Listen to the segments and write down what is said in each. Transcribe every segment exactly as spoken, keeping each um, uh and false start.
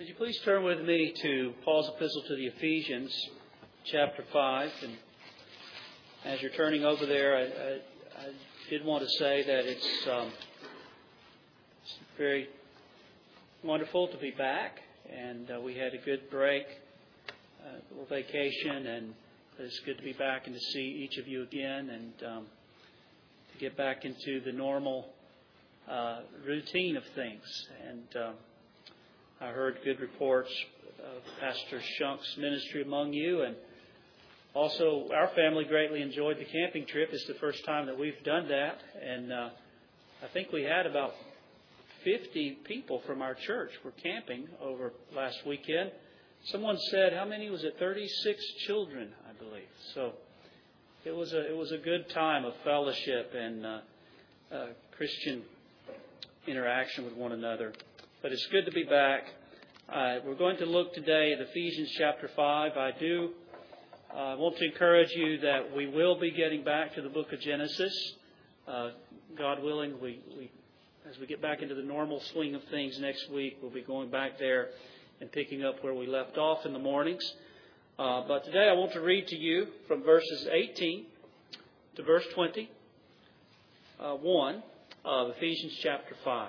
Would you please turn with me to Paul's epistle to the Ephesians, chapter five. And as you're turning over there, I, I, I did want to say that it's, um, it's very wonderful to be back. And uh, we had a good break, uh, a little vacation, and it's good to be back and to see each of you again and um, to get back into the normal uh, routine of things. And um, I heard good reports of Pastor Shunk's ministry among you, and also our family greatly enjoyed the camping trip. It's the first time that we've done that, and uh, I think we had about fifty people from our church were camping over last weekend. Someone said, how many was it? thirty-six children, I believe. So it was a it was a good time of fellowship and uh, uh, Christian interaction with one another. But it's good to be back. Uh, we're going to look today at Ephesians chapter five. I do uh, want to encourage you that we will be getting back to the book of Genesis. Uh, God willing, we, we as we get back into the normal swing of things next week, we'll be going back there and picking up where we left off in the mornings. Uh, but today I want to read to you from verses eighteen to verse twenty, uh, one of Ephesians chapter five.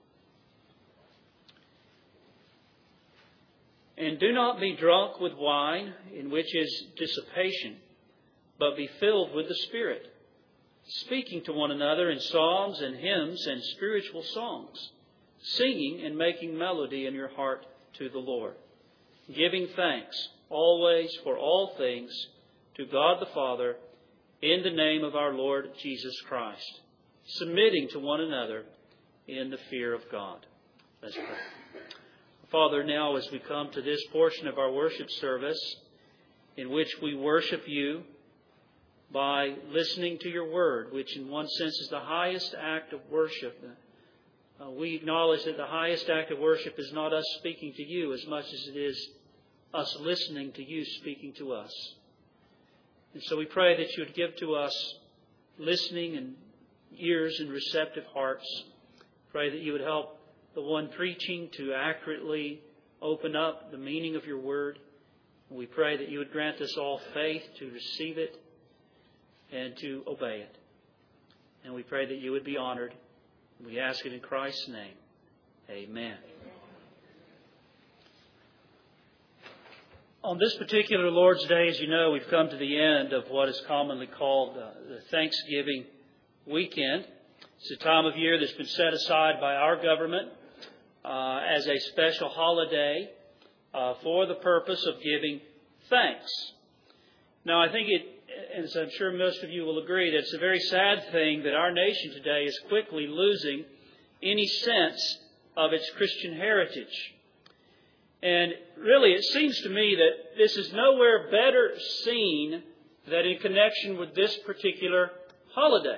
And do not be drunk with wine, in which is dissipation, but be filled with the Spirit, speaking to one another in psalms and hymns and spiritual songs, singing and making melody in your heart to the Lord, giving thanks always for all things to God the Father in the name of our Lord Jesus Christ, submitting to one another in the fear of God. Let's pray. Father, now as we come to this portion of our worship service in which we worship you by listening to your word, which in one sense is the highest act of worship, uh, we acknowledge that the highest act of worship is not us speaking to you as much as it is us listening to you speaking to us. And so we pray that you would give to us listening and ears and receptive hearts. Pray that you would help the one preaching to accurately open up the meaning of your word. We pray that you would grant us all faith to receive it and to obey it. And we pray that you would be honored. We ask it in Christ's name. Amen. On this particular Lord's Day, as you know, we've come to the end of what is commonly called uh, the Thanksgiving weekend. It's a time of year that's been set aside by our government uh, as a special holiday uh, for the purpose of giving thanks. Now, I think it, as I'm sure most of you will agree, that it's a very sad thing that our nation today is quickly losing any sense of its Christian heritage. And really, it seems to me that this is nowhere better seen than in connection with this particular holiday.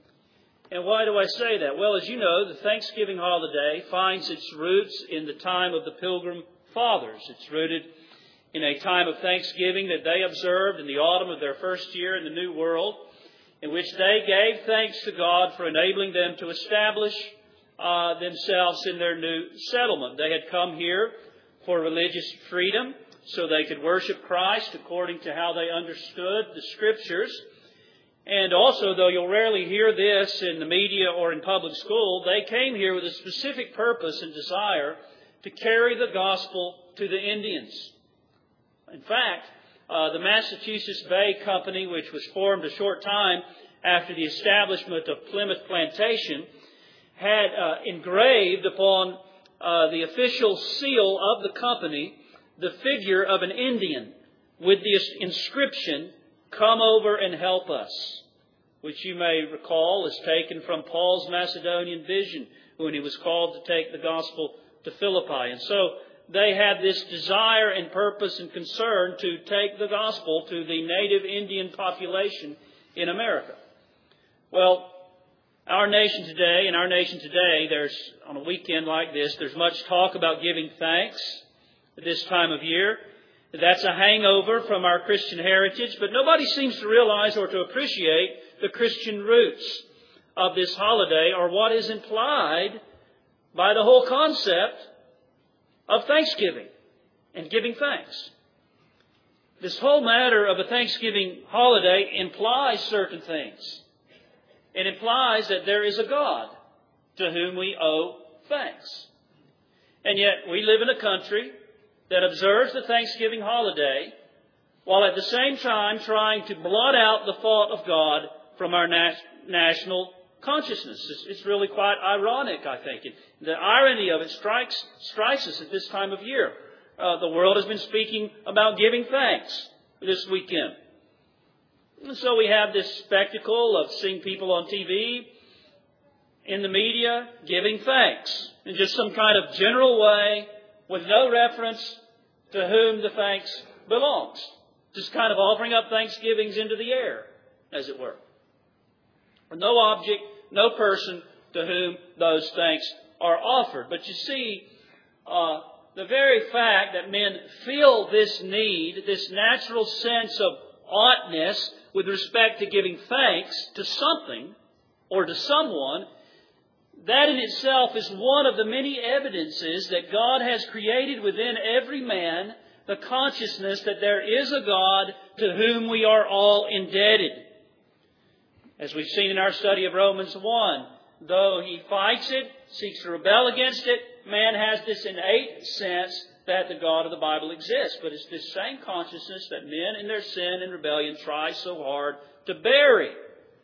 And why do I say that? Well, as you know, the Thanksgiving holiday finds its roots in the time of the Pilgrim Fathers. It's rooted in a time of thanksgiving that they observed in the autumn of their first year in the New World, in which they gave thanks to God for enabling them to establish uh, themselves in their new settlement. They had come here for religious freedom so they could worship Christ according to how they understood the Scriptures. And also, though you'll rarely hear this in the media or in public school, they came here with a specific purpose and desire to carry the gospel to the Indians. In fact, uh, the Massachusetts Bay Company, which was formed a short time after the establishment of Plymouth Plantation, had uh, engraved upon uh, the official seal of the company the figure of an Indian with the inscription, "Come over and help us," which you may recall is taken from Paul's Macedonian vision when he was called to take the gospel to Philippi. And so they had this desire and purpose and concern to take the gospel to the native Indian population in America. Well, our nation today, in our nation today, there's, on a weekend like this, there's much talk about giving thanks at this time of year. That's a hangover from our Christian heritage, but nobody seems to realize or to appreciate the Christian roots of this holiday or what is implied by the whole concept of thanksgiving and giving thanks. This whole matter of a Thanksgiving holiday implies certain things. It implies that there is a God to whom we owe thanks. And yet we live in a country that observes the Thanksgiving holiday while at the same time trying to blot out the thought of God from our nat- national consciousness. It's, it's really quite ironic, I think. It, the irony of it strikes, strikes us at this time of year. Uh, the world has been speaking about giving thanks this weekend. And so we have this spectacle of seeing people on T V, in the media, giving thanks in just some kind of general way with no reference to whom the thanks belongs. Just kind of offering up thanksgivings into the air, as it were. No object, no person to whom those thanks are offered. But you see, uh, the very fact that men feel this need, this natural sense of oughtness with respect to giving thanks to something or to someone, that in itself is one of the many evidences that God has created within every man the consciousness that there is a God to whom we are all indebted. As we've seen in our study of Romans one, though he fights it, seeks to rebel against it, man has this innate sense that the God of the Bible exists. But it's this same consciousness that men in their sin and rebellion try so hard to bury.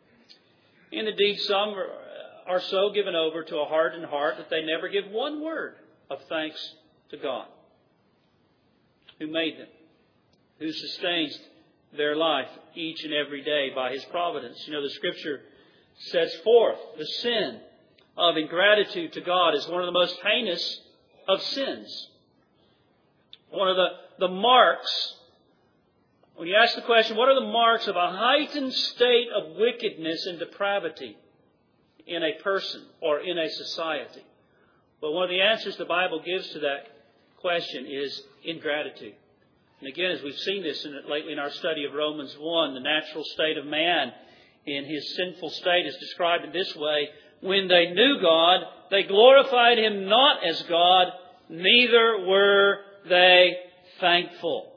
And indeed, some are so given over to a hardened heart that they never give one word of thanks to God, who made them, who sustains their life each and every day by His providence. You know, the Scripture sets forth the sin of ingratitude to God as one of the most heinous of sins. One of the, the marks, when you ask the question, what are the marks of a heightened state of wickedness and depravity in a person or in a society? Well, one of the answers the Bible gives to that question is ingratitude. And again, as we've seen this in, lately in our study of Romans one, the natural state of man in his sinful state is described in this way: when they knew God, they glorified Him not as God, neither were they thankful.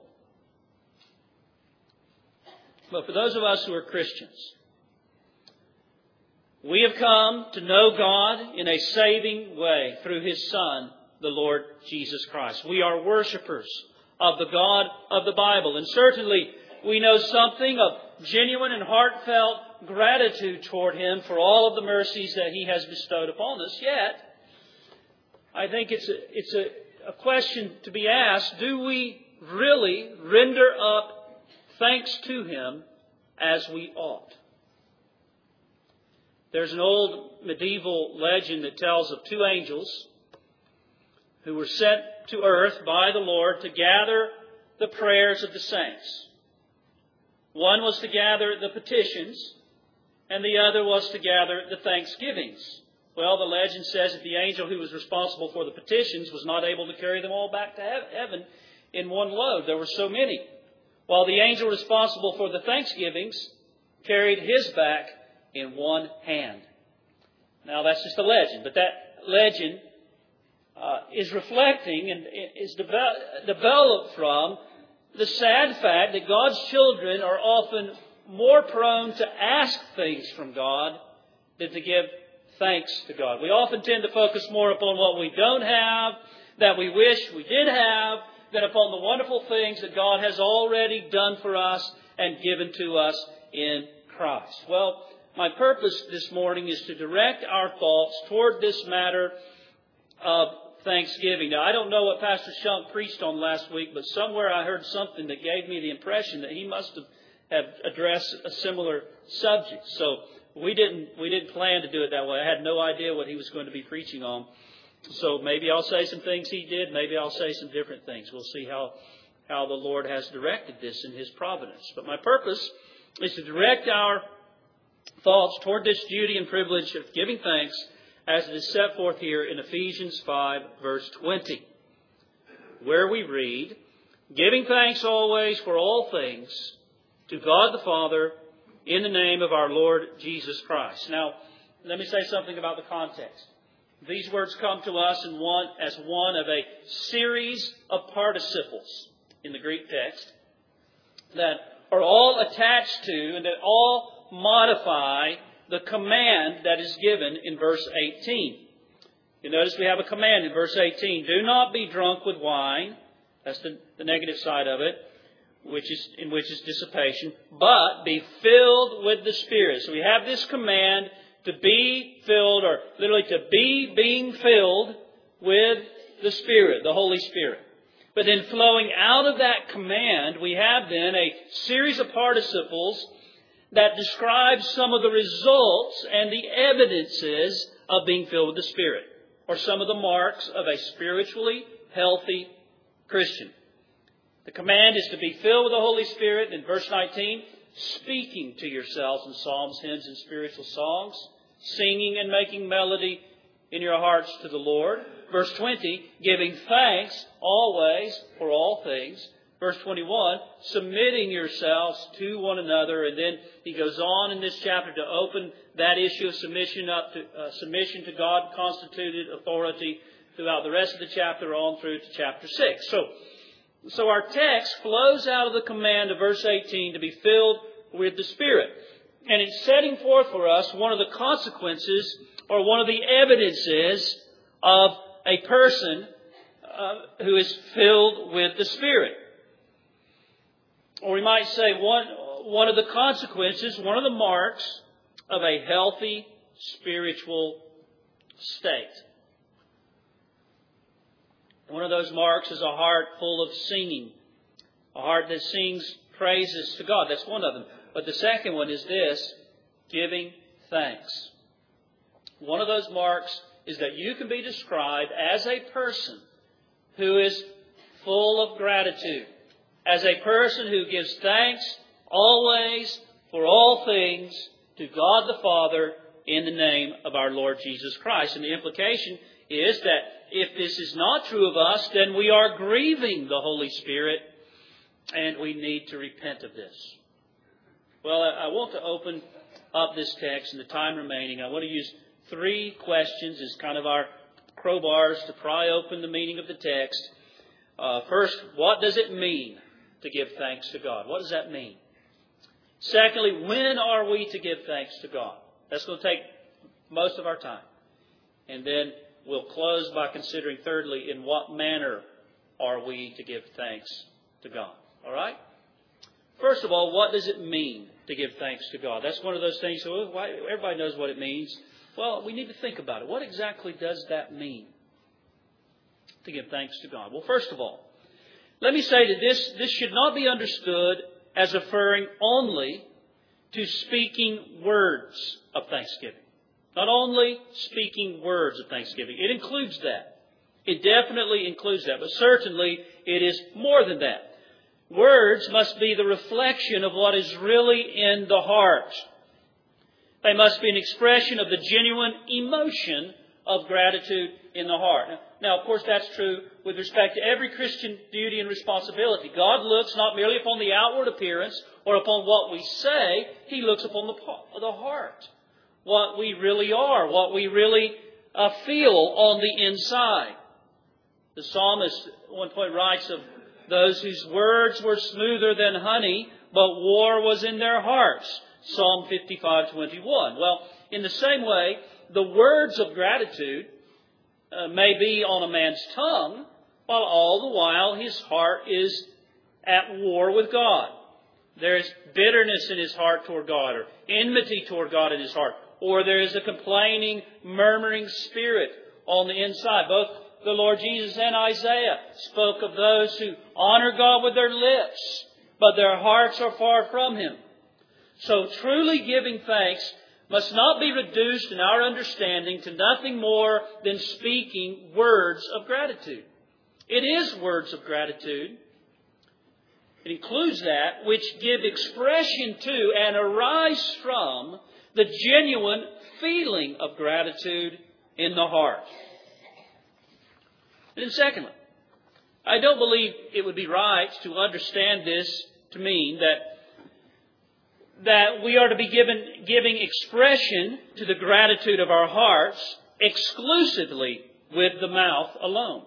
But for those of us who are Christians, we have come to know God in a saving way through His Son, the Lord Jesus Christ. We are worshipers of the God of the Bible. And certainly we know something of genuine and heartfelt gratitude toward Him for all of the mercies that He has bestowed upon us. Yet, I think it's a, it's a, a question to be asked: do we really render up thanks to Him as we ought? There's an old medieval legend that tells of two angels who were sent to earth by the Lord to gather the prayers of the saints. One was to gather the petitions, and the other was to gather the thanksgivings. Well, the legend says that the angel who was responsible for the petitions was not able to carry them all back to heaven in one load. There were so many. While the angel responsible for the thanksgivings carried his back in one hand. Now, that's just a legend, but that legend uh, is reflecting and is de- developed from the sad fact that God's children are often more prone to ask things from God than to give thanks to God. We often tend to focus more upon what we don't have, that we wish we did have, than upon the wonderful things that God has already done for us and given to us in Christ. Well, my purpose this morning is to direct our thoughts toward this matter of thanksgiving. Now, I don't know what Pastor Shunk preached on last week, but somewhere I heard something that gave me the impression that he must have, have addressed a similar subject. So we didn't we didn't plan to do it that way. I had no idea what he was going to be preaching on. So maybe I'll say some things he did. Maybe I'll say some different things. We'll see how, how the Lord has directed this in His providence. But my purpose is to direct our thoughts toward this duty and privilege of giving thanks as it is set forth here in Ephesians five, verse twenty, where we read, "Giving thanks always for all things to God the Father in the name of our Lord Jesus Christ." Now, let me say something about the context. These words come to us in one, as one of a series of participles in the Greek text that are all attached to and that all modify the command that is given in verse eighteen. You notice we have a command in verse eighteen. Do not be drunk with wine. That's the, the negative side of it, which is in which is dissipation. But be filled with the Spirit. So we have this command to be filled, or literally to be being filled with the Spirit, the Holy Spirit. But then flowing out of that command, we have then a series of participles that describe some of the results and the evidences of being filled with the Spirit, or some of the marks of a spiritually healthy Christian. The command is to be filled with the Holy Spirit. In verse nineteen, speaking to yourselves in psalms, hymns, and spiritual songs, singing and making melody in your hearts to the Lord. Verse twenty, giving thanks always for all things. Verse twenty-one, submitting yourselves to one another. And then he goes on in this chapter to open that issue of submission up to uh, submission to God-constituted authority throughout the rest of the chapter on through to chapter six. So, so our text flows out of the command of verse eighteen to be filled with the Spirit. And it's setting forth for us one of the consequences or one of the evidences of a person uh, who is filled with the Spirit. Or we might say one, one of the consequences, one of the marks of a healthy spiritual state. One of those marks is a heart full of singing. A heart that sings praises to God. That's one of them. But the second one is this, giving thanks. One of those marks is that you can be described as a person who is full of gratitude. As a person who gives thanks always for all things to God the Father in the name of our Lord Jesus Christ. And the implication is that if this is not true of us, then we are grieving the Holy Spirit and we need to repent of this. Well, I want to open up this text in the time remaining. I want to use three questions as kind of our crowbars to pry open the meaning of the text. Uh, first, what does it mean to give thanks to God? What does that mean? Secondly, when are we to give thanks to God? That's going to take most of our time. And then we'll close by considering, thirdly, in what manner are we to give thanks to God? All right? First of all, what does it mean to give thanks to God? That's one of those things, so why, everybody knows what it means. Well, we need to think about it. What exactly does that mean to give thanks to God? Well, first of all, let me say that this, this should not be understood as referring only to speaking words of thanksgiving. Not only speaking words of thanksgiving. It includes that. It definitely includes that. But certainly it is more than that. Words must be the reflection of what is really in the heart. They must be an expression of the genuine emotion of gratitude in the heart. Now, now, of course, that's true with respect to every Christian duty and responsibility. God looks not merely upon the outward appearance or upon what we say. He looks upon the, the heart. What we really are. What we really uh, feel on the inside. The psalmist at one point writes of those whose words were smoother than honey, but war was in their hearts. Psalm fifty-five twenty-one. Well, in the same way, the words of gratitude uh, may be on a man's tongue, while all the while his heart is at war with God. There is bitterness in his heart toward God, or enmity toward God in his heart, or there is a complaining, murmuring spirit on the inside. Both the Lord Jesus and Isaiah spoke of those who honor God with their lips, but their hearts are far from Him. So truly giving thanks must not be reduced in our understanding to nothing more than speaking words of gratitude. It is words of gratitude. It includes that which give expression to and arise from the genuine feeling of gratitude in the heart. And then secondly, I don't believe it would be right to understand this to mean that that we are to be given, giving expression to the gratitude of our hearts exclusively with the mouth alone.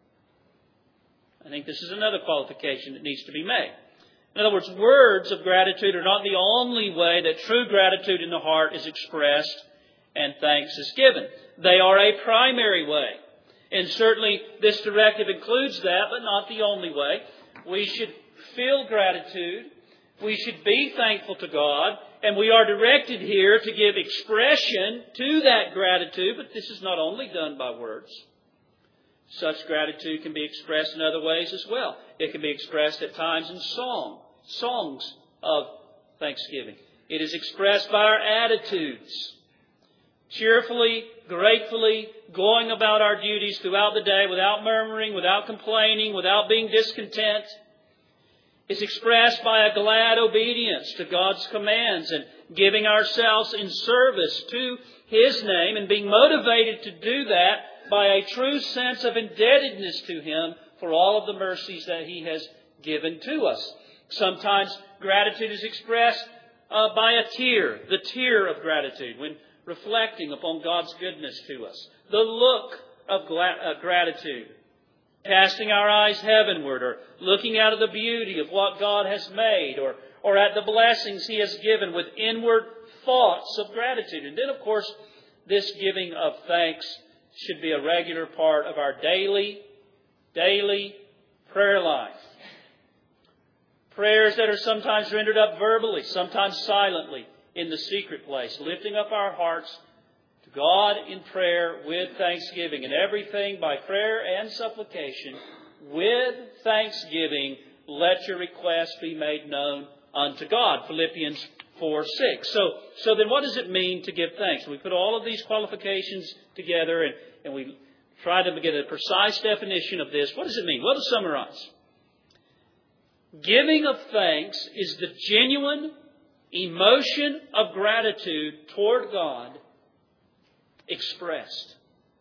I think this is another qualification that needs to be made. In other words, words of gratitude are not the only way that true gratitude in the heart is expressed and thanks is given. They are a primary way. And certainly this directive includes that, but not the only way. We should feel gratitude. We should be thankful to God. And we are directed here to give expression to that gratitude, but this is not only done by words. Such gratitude can be expressed in other ways as well. It can be expressed at times in song, songs of thanksgiving. It is expressed by our attitudes. Cheerfully, gratefully, going about our duties throughout the day without murmuring, without complaining, without being discontent. It's expressed by a glad obedience to God's commands and giving ourselves in service to His name and being motivated to do that by a true sense of indebtedness to Him for all of the mercies that He has given to us. Sometimes gratitude is expressed uh, by a tear, the tear of gratitude, when reflecting upon God's goodness to us. The look of gla- uh, gratitude, casting our eyes heavenward or looking out of the beauty of what God has made or, or at the blessings He has given with inward thoughts of gratitude. And then, of course, this giving of thanks should be a regular part of our daily, daily prayer life. Prayers that are sometimes rendered up verbally, sometimes silently in the secret place, lifting up our hearts to God in prayer with thanksgiving, and everything by prayer and supplication with thanksgiving. Let your requests be made known unto God. Philippians four six. So, so then what does it mean to give thanks? We put all of these qualifications together and, and we try to get a precise definition of this. What does it mean? Well, to summarize, giving of thanks is the genuine emotion of gratitude toward God expressed.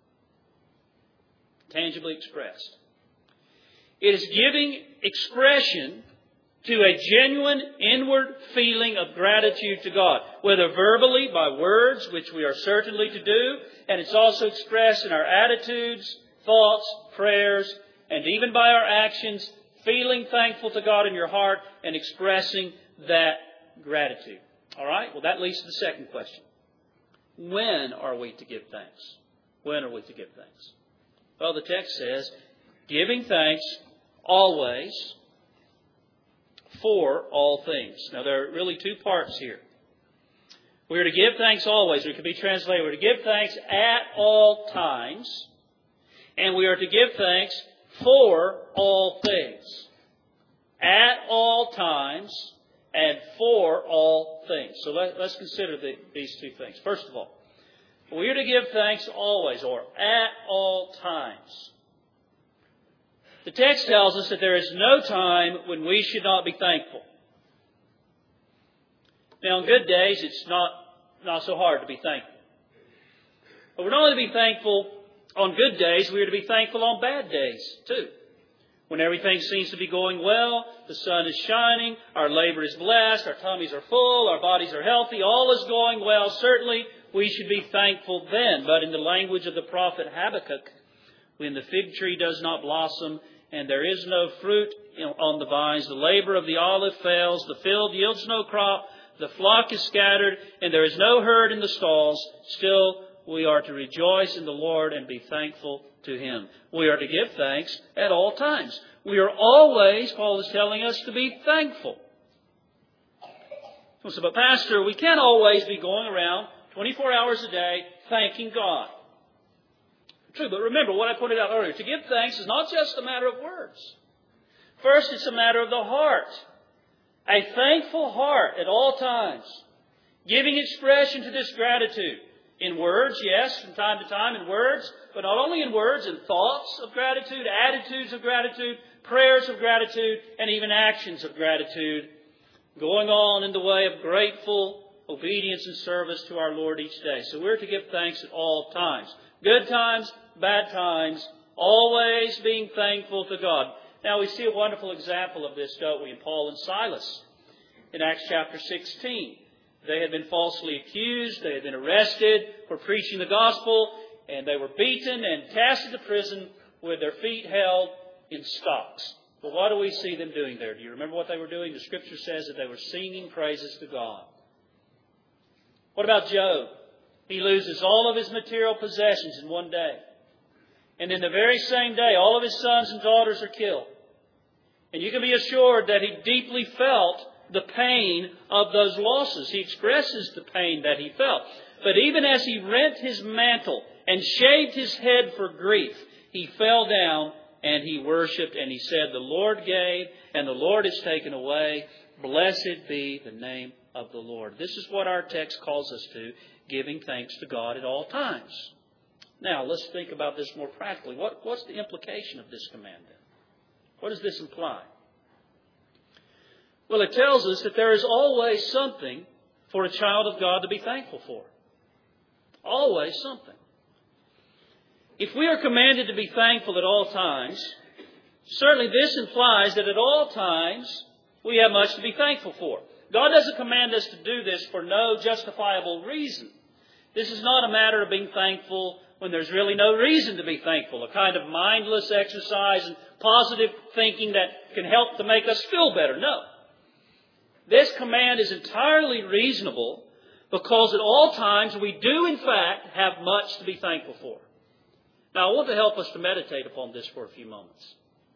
Tangibly expressed. It is giving expression to a genuine inward feeling of gratitude to God, whether verbally by words, which we are certainly to do, and it's also expressed in our attitudes, thoughts, prayers, and even by our actions, feeling thankful to God in your heart and expressing that gratitude. All right? Well, that leads to the second question. When are we to give thanks? When are we to give thanks? Well, the text says, giving thanks always for all things. Now, there are really two parts here. We are to give thanks always. It could be translated, we're to give thanks at all times. And we are to give thanks for all things. At all times and for all things. So let, let's consider the, these two things. First of all, we are to give thanks always, or at all times. The text tells us that there is no time when we should not be thankful. Now, on good days, it's not, not so hard to be thankful. But we're not only to be thankful on good days, we are to be thankful on bad days, too. When everything seems to be going well, the sun is shining, our labor is blessed, our tummies are full, our bodies are healthy, all is going well, certainly we should be thankful then. But in the language of the prophet Habakkuk, when the fig tree does not blossom and there is no fruit on the vines, the labor of the olive fails, the field yields no crop, the flock is scattered, and there is no herd in the stalls, still we are to rejoice in the Lord and be thankful to Him. We are to give thanks at all times. We are always, Paul is telling us, to be thankful. So, but Pastor, we can't always be going around twenty-four hours a day thanking God. True, but remember what I pointed out earlier. To give thanks is not just a matter of words. First, it's a matter of the heart. A thankful heart at all times. Giving expression to this gratitude. In words, yes, from time to time in words, but not only in words, in thoughts of gratitude, attitudes of gratitude, prayers of gratitude, and even actions of gratitude, going on in the way of grateful obedience and service to our Lord each day. So we're to give thanks at all times. Good times, bad times, always being thankful to God. Now we see a wonderful example of this, don't we, in Paul and Silas in Acts chapter sixteen. They had been falsely accused. They had been arrested for preaching the gospel. and they were beaten and cast into prison with their feet held in stocks. But what do we see them doing there? Do you remember what they were doing? The Scripture says that they were singing praises to God. What about Job? He loses all of his material possessions in one day. And in the very same day, all of his sons and daughters are killed. And you can be assured that he deeply felt the pain of those losses. He expresses the pain that he felt. But even as he rent his mantle and shaved his head for grief, he fell down and he worshipped and he said, "The Lord gave and the Lord has taken away. Blessed be the name of the Lord." This is what our text calls us to, giving thanks to God at all times. Now, let's think about this more practically. What, what's the implication of this command then? What does this imply? Well, it tells us that there is always something for a child of God to be thankful for. Always something. If we are commanded to be thankful at all times, certainly this implies that at all times we have much to be thankful for. God doesn't command us to do this for no justifiable reason. This is not a matter of being thankful when there's really no reason to be thankful, a kind of mindless exercise and positive thinking that can help to make us feel better. No. This command is entirely reasonable because at all times we do in fact have much to be thankful for. Now I want to help us to meditate upon this for a few moments.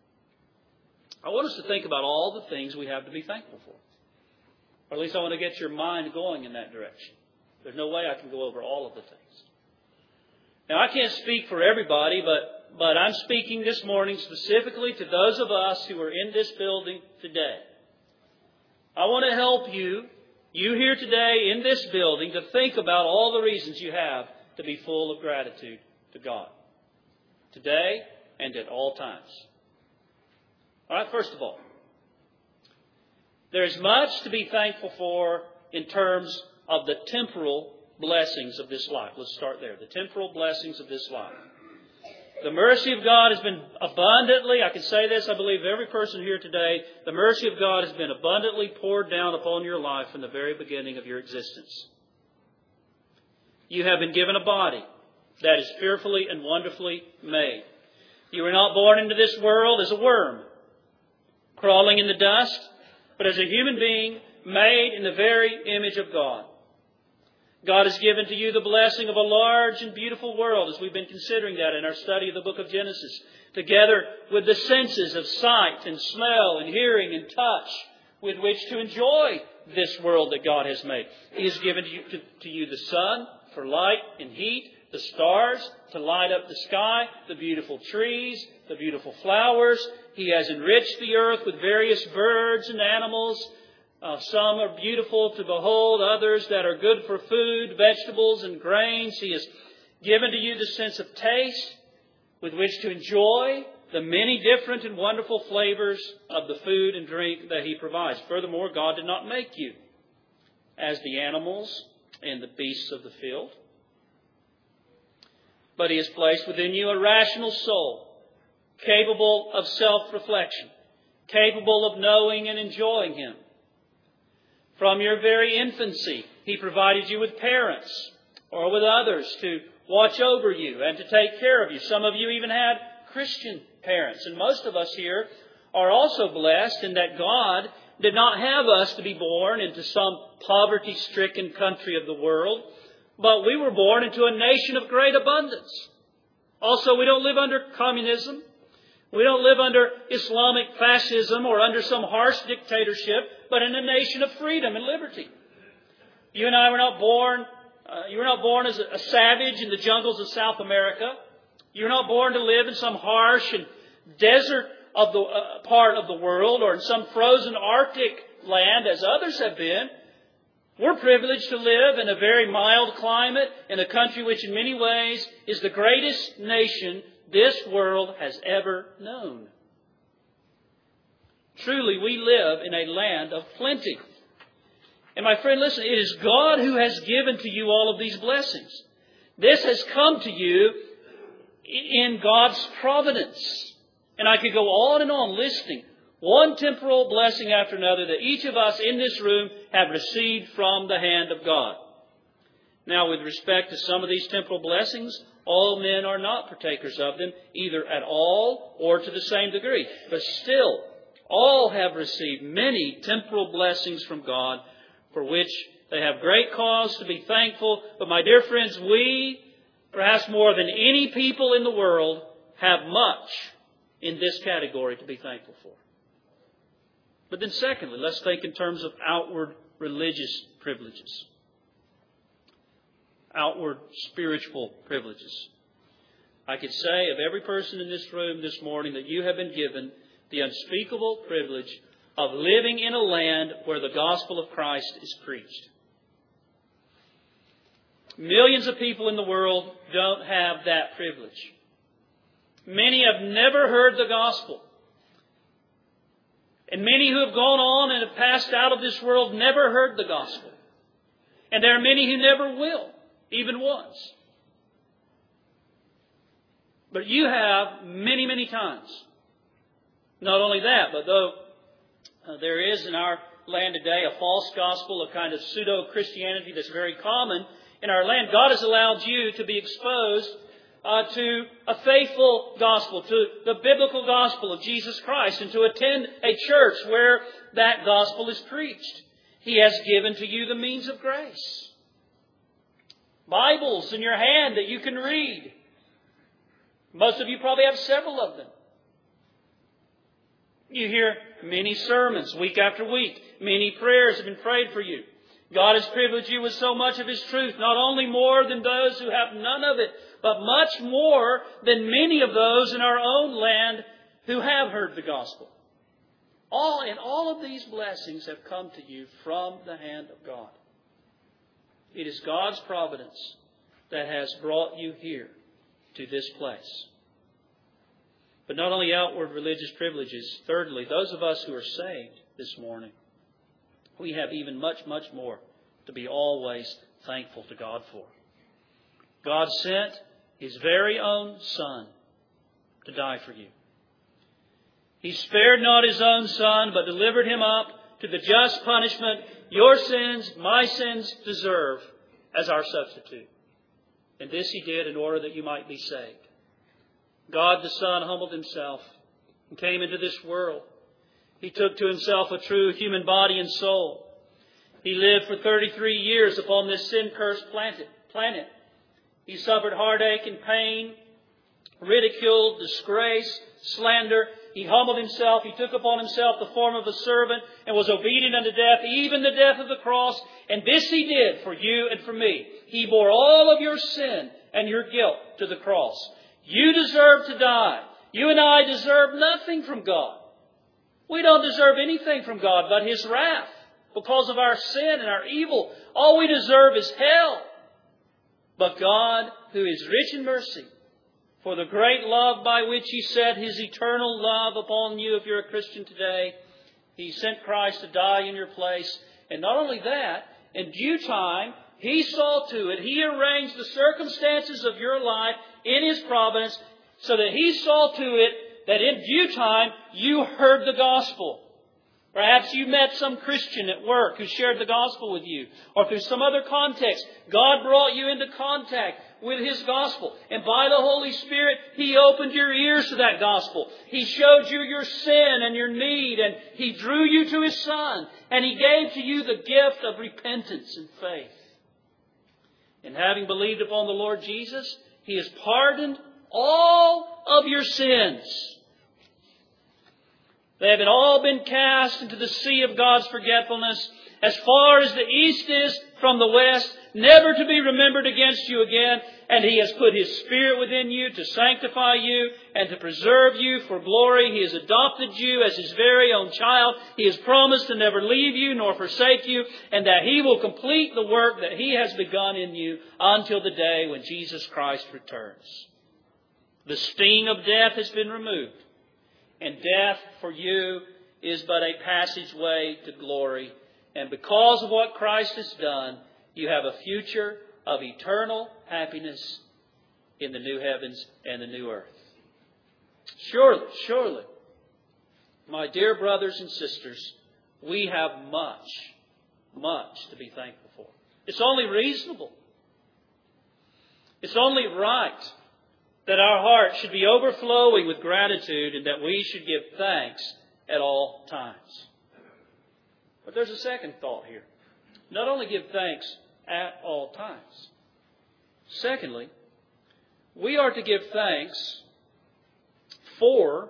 I want us to think about all the things we have to be thankful for. Or at least I want to get your mind going in that direction. There's no way I can go over all of the things. Now I can't speak for everybody, but, but I'm speaking this morning specifically to those of us who are in this building today. I want to help you, you here today in this building, to think about all the reasons you have to be full of gratitude to God. Today and at all times. All right, first of all, there is much to be thankful for in terms of the temporal blessings of this life. Let's start there. The temporal blessings of this life. The mercy of God has been abundantly, I can say this, I believe every person here today, the mercy of God has been abundantly poured down upon your life from the very beginning of your existence. You have been given a body that is fearfully and wonderfully made. You were not born into this world as a worm, crawling in the dust, but as a human being made in the very image of God. God has given to you the blessing of a large and beautiful world, as we've been considering that in our study of the book of Genesis, together with the senses of sight and smell and hearing and touch with which to enjoy this world that God has made. He has given to you, to, to you the sun for light and heat, the stars to light up the sky, the beautiful trees, the beautiful flowers. He has enriched the earth with various birds and animals. Uh, some are beautiful to behold, others that are good for food, vegetables and grains. He has given to you the sense of taste with which to enjoy the many different and wonderful flavors of the food and drink that He provides. Furthermore, God did not make you as the animals and the beasts of the field, but He has placed within you a rational soul, capable of self-reflection, capable of knowing and enjoying Him. From your very infancy, He provided you with parents or with others to watch over you and to take care of you. Some of you even had Christian parents. And most of us here are also blessed in that God did not have us to be born into some poverty-stricken country of the world, but we were born into a nation of great abundance. Also, we don't live under communism. We don't live under Islamic fascism or under some harsh dictatorship, but in a nation of freedom and liberty. You and I were not born, uh, you were not born as a, a savage in the jungles of South America. You were not born to live in some harsh and desert of the uh, part of the world or in some frozen Arctic land as others have been. We're privileged to live in a very mild climate in a country which in many ways is the greatest nation this world has ever known. Truly, we live in a land of plenty. And my friend, listen, it is God who has given to you all of these blessings. This has come to you in God's providence. And I could go on and on listing one temporal blessing after another that each of us in this room have received from the hand of God. Now, with respect to some of these temporal blessings, All men are not partakers of them, either at all or to the same degree. But still, all have received many temporal blessings from God, for which they have great cause to be thankful. But my dear friends, we, perhaps more than any people in the world, have much in this category to be thankful for. But then secondly, let's think in terms of outward religious privileges. Outward spiritual privileges. I could say of every person in this room this morning that you have been given the unspeakable privilege of living in a land where the gospel of Christ is preached. Millions of people in the world don't have that privilege. Many have never heard the gospel. And many who have gone on and have passed out of this world never heard the gospel. And there are many who never will, even once. But you have many, many times. Not only that, but though uh, there is in our land today a false gospel, a kind of pseudo-Christianity that's very common in our land, God has allowed you to be exposed uh, to a faithful gospel, to the biblical gospel of Jesus Christ, and to attend a church where that gospel is preached. He has given to you the means of grace. Bibles in your hand that you can read. Most of you probably have several of them. You hear many sermons week after week. Many prayers have been prayed for you. God has privileged you with so much of His truth, not only more than those who have none of it, but much more than many of those in our own land who have heard the gospel. All and all of these blessings have come to you from the hand of God. It is God's providence that has brought you here to this place. But not only outward religious privileges, thirdly, those of us who are saved this morning, we have even much, much more to be always thankful to God for. God sent His very own Son to die for you. He spared not His own Son, but delivered Him up to the just punishment your sins, my sins deserve as our substitute. And this He did in order that you might be saved. God the Son humbled Himself and came into this world. He took to Himself a true human body and soul. He lived for thirty-three years upon this sin-cursed planet. He suffered heartache and pain, ridicule, disgrace, slander. He humbled Himself. He took upon Himself the form of a servant and was obedient unto death, even the death of the cross. And this He did for you and for me. He bore all of your sin and your guilt to the cross. You deserve to die. You and I deserve nothing from God. We don't deserve anything from God but His wrath because of our sin and our evil. All we deserve is hell. But God, who is rich in mercy, for the great love by which He set His eternal love upon you, if you're a Christian today, He sent Christ to die in your place. And not only that, in due time, He saw to it, He arranged the circumstances of your life in His providence so that He saw to it that in due time you heard the gospel. Perhaps you met some Christian at work who shared the gospel with you. Or through some other context, God brought you into contact with His gospel. And by the Holy Spirit, He opened your ears to that gospel. He showed you your sin and your need. And He drew you to His Son. And He gave to you the gift of repentance and faith. And having believed upon the Lord Jesus, He has pardoned all of your sins. They have all been cast into the sea of God's forgetfulness, as far as the east is from the west, never to be remembered against you again. And He has put His Spirit within you to sanctify you and to preserve you for glory. He has adopted you as His very own child. He has promised to never leave you nor forsake you, and that He will complete the work that He has begun in you until the day when Jesus Christ returns. The sting of death has been removed. And death for you is but a passageway to glory. And because of what Christ has done, you have a future of eternal happiness in the new heavens and the new earth. Surely, surely, my dear brothers and sisters, we have much, much to be thankful for. It's only reasonable. It's only right that our hearts should be overflowing with gratitude and that we should give thanks at all times. But there's a second thought here. Not only give thanks at all times. Secondly, we are to give thanks for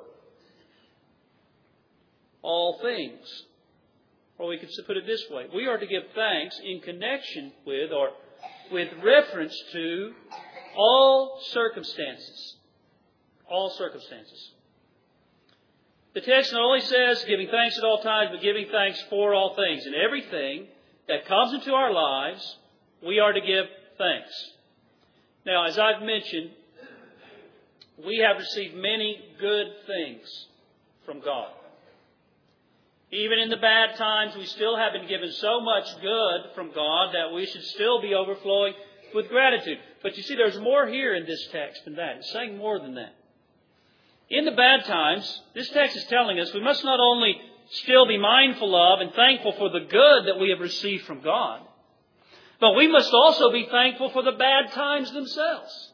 all things. Or we could put it this way. We are to give thanks in connection with or with reference to all circumstances. All circumstances. The text not only says giving thanks at all times, but giving thanks for all things. In everything that comes into our lives, we are to give thanks. Now, as I've mentioned, we have received many good things from God. Even in the bad times, we still have been given so much good from God that we should still be overflowing with gratitude. But you see, there's more here in this text than that. It's saying more than that. In the bad times, this text is telling us we must not only still be mindful of and thankful for the good that we have received from God, but we must also be thankful for the bad times themselves.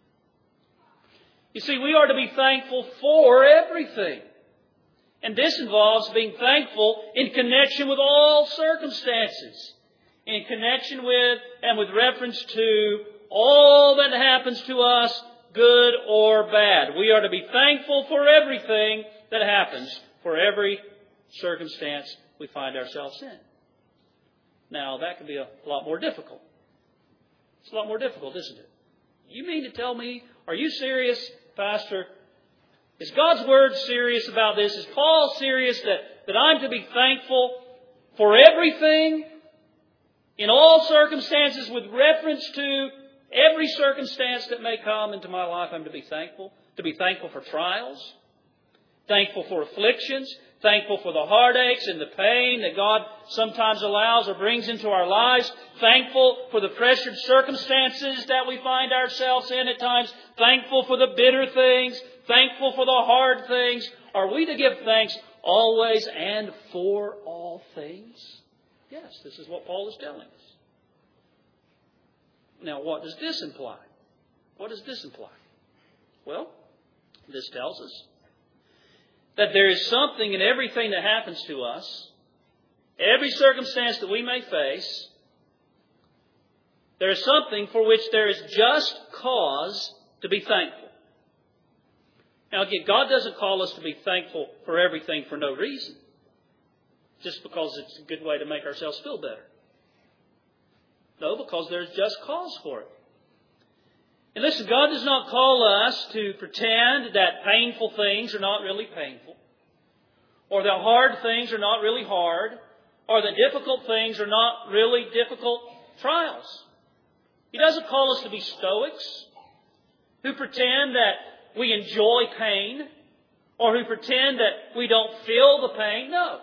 You see, we are to be thankful for everything. And this involves being thankful in connection with all circumstances. In connection with and with reference to all that happens to us, good or bad. We are to be thankful for everything that happens, for every circumstance we find ourselves in. Now, that can be a lot more difficult. It's a lot more difficult, isn't it? You mean to tell me, are you serious, Pastor? Is God's Word serious about this? Is Paul serious that, that I'm to be thankful for everything, in all circumstances, with reference to every circumstance that may come into my life? I'm to be thankful. To be thankful for trials, thankful for afflictions, thankful for the heartaches and the pain that God sometimes allows or brings into our lives, thankful for the pressured circumstances that we find ourselves in at times, thankful for the bitter things, thankful for the hard things. Are we to give thanks always and for all things? Yes, this is what Paul is telling us. Now, what does this imply? What does this imply? Well, this tells us that there is something in everything that happens to us, every circumstance that we may face, there is something for which there is just cause to be thankful. Now again, God doesn't call us to be thankful for everything for no reason, just because it's a good way to make ourselves feel better. No, because there's just cause for it. And listen, God does not call us to pretend that painful things are not really painful, or that hard things are not really hard, or that difficult things are not really difficult trials. He doesn't call us to be stoics who pretend that we enjoy pain, or who pretend that we don't feel the pain. No.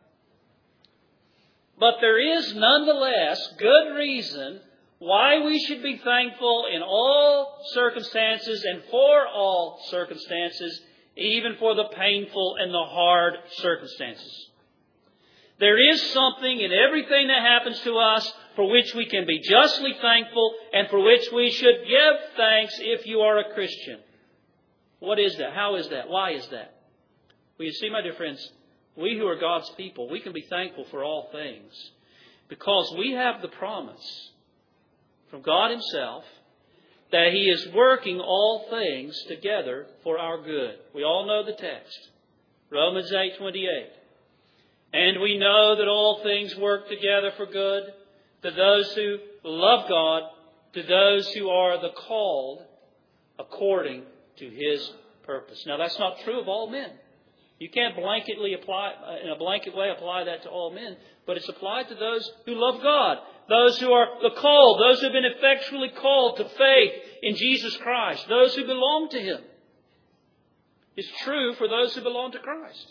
But there is nonetheless good reason why we should be thankful in all circumstances and for all circumstances, even for the painful and the hard circumstances. There is something in everything that happens to us for which we can be justly thankful and for which we should give thanks if you are a Christian. What is that? How is that? Why is that? Well, you see, my dear friends, we who are God's people, we can be thankful for all things because we have the promise from God Himself that He is working all things together for our good. We all know the text. Romans eight twenty-eight. And we know that all things work together for good to those who love God, to those who are the called according to His purpose. Now that's not true of all men. You can't blanketly apply, in a blanket way, apply that to all men. But it's applied to those who love God. Those who are the called. Those who have been effectually called to faith in Jesus Christ. Those who belong to Him. It's true for those who belong to Christ.